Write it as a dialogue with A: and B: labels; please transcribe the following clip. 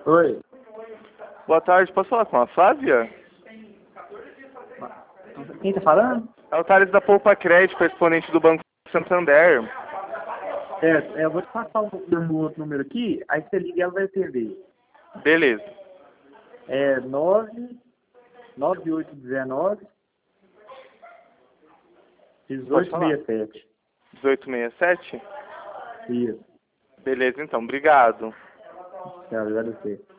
A: Oi.
B: Boa tarde, posso falar com a Flávia?
A: Quem tá falando?
B: É o Thales da Poupa Crédito, correspondente do Banco Santander.
A: Eu vou te passar um outro número aqui, aí você liga e ela vai atender.
B: Beleza.
A: É 99819
B: Pode falar.
A: 1867.
B: 1867?
A: Isso.
B: Beleza, então. Obrigado.
A: Quero agradecer.